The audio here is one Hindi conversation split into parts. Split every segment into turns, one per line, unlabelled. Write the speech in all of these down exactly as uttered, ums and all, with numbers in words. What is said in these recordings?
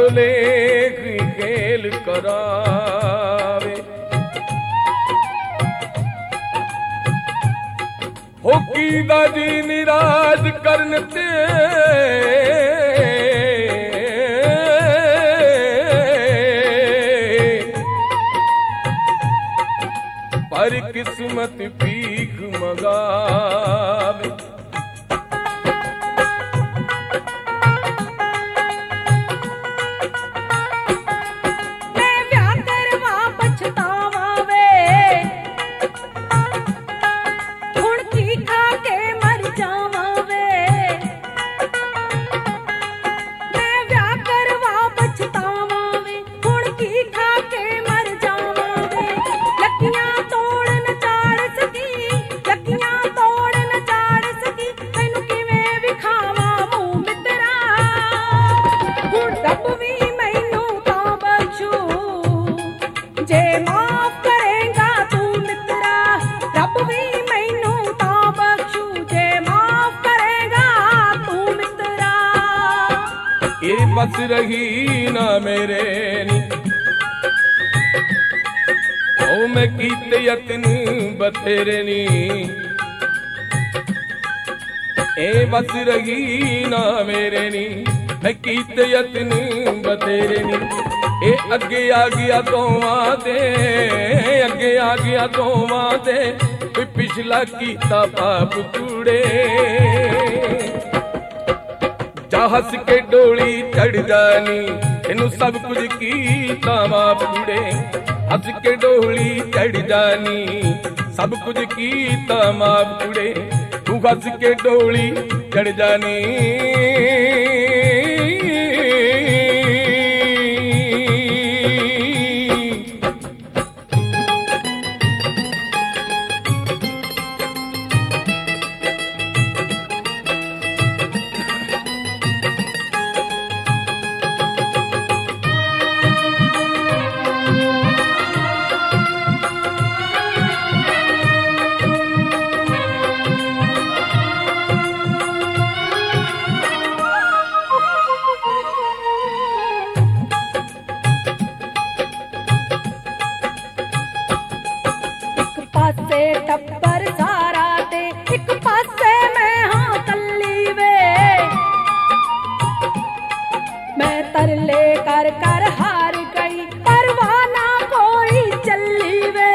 लेख खेल करावे। होकी दा जी निराज करन ते पर किस्मत भीख मंगावे। बस रही ना मेरे नी ओ मैं कीते यतन बतेरे नी। ए बस रही ना मेरे नी मैं कीते यतन बतेरे नी। ए अगे आ गया दोवां दे अगे आ गया दोवां दे कोई पिछला कीता पाप कूड़े। जा हस के डोली चढ़ जानी इनू सब कुछ कीता माफ कूड़े। हस के डोली चढ़ जानी सब कुछ कीता माफ कूड़े। तू हस के डोली चढ़ जानी
टब्बर सारा ते एक पासे मैं हाँ कल्ली वे। मैं तरले कर कर हार गई परवाना कोई चली वे।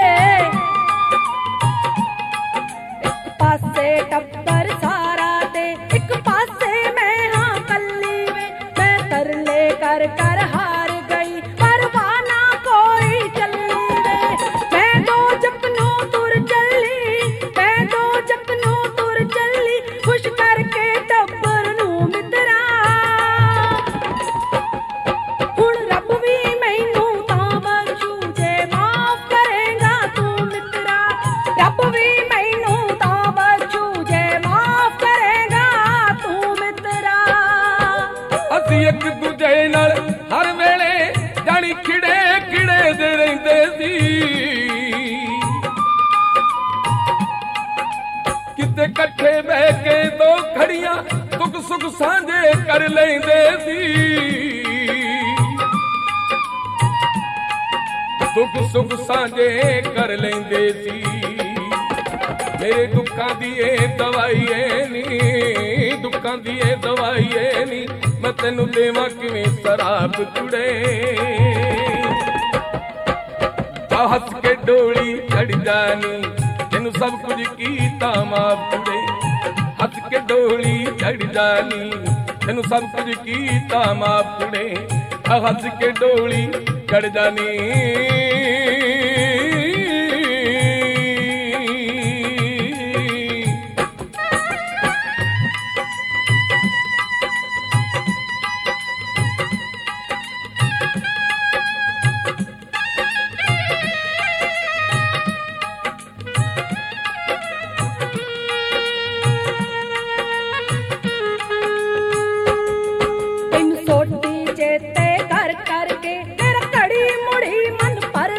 एक पासे टब्बर सारा ते एक पासे मैं हाँ कल्ली वे। मैं तरले कर कर हार गई परवाना कोई चली वे। मैं दो जपनों तुर चली मैं दो जपनों तुर चली खुश करके टब्बर नू मित्रा। हुण रब भी मैनू तां बख्शू जे माफ करेगा तू मित्रा। रब भी मैनू तां बख्शू जे माफ करेगा तू मित्रा।
असीं एक दूजे नाल हर वेले जानी खिड़े खिड़े दे रहिंदे सी। किते कट्ठे बह के दो खड़ियां दुख सुख सांझे कर लेंदे सी। दुख सुख सांझे कर लेंदे सी। मेरे दुखां दी ए दवाई ऐ नी दुखां दी ए दवाई ऐ नी मैं तैनू देवां किवें शराब कुड़े। जा हस के डोली चढ़ जानी तेनू सब कुछ कीता माफ कुड़े। हस के डोली चढ़ जानी तेनू सब कुछ कीता माफ कुड़े। हस के डोली चढ़ जानी
चेते कर करके तेरा कड़ी मुड़ी मन पर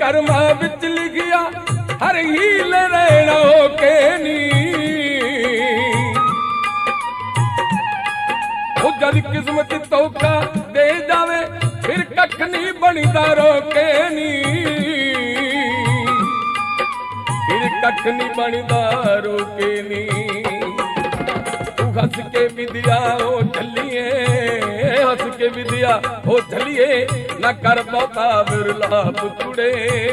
ਕਰਮਾਂ ਵਿੱਚ ਲਿਖਿਆ ਹਰ ਹੀਲ ਰਹਿਣਾ ਹੋ ਕੇ ਨੀ ਉਹ ਜਦ ਕਿਸਮਤ ਧੋਖਾ ਦੇ ਜਾਵੇ ਫਿਰ ਕੱਖ ਨਹੀਂ ਬਣਦਾ ਰੋਕੇ ਨੀ ਫਿਰ ਕੱਖ ਨਹੀਂ ਬਣਦਾ ਰੋਕੇ ਨੀ ਤੂੰ ਹੱਸ ਕੇ ਵਿਦਿਆ ਹੋ ਚੱਲੀਏ हंस के विद्या हो चलिए न कर बहुता विरलाप कुड़े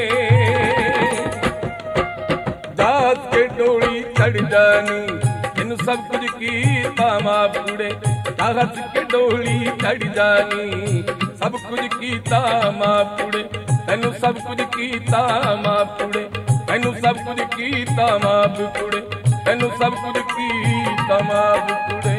जात के डोली चढ़ जानी इन सब कुछ की माप कुड़े हंस के डोली चढ़ जानी सब कुछ की माप कुड़े तेन सब कुछ की माप कुड़े तेन सब कुछ की माप कुड़े तेन सब कुछ की माप कुड़े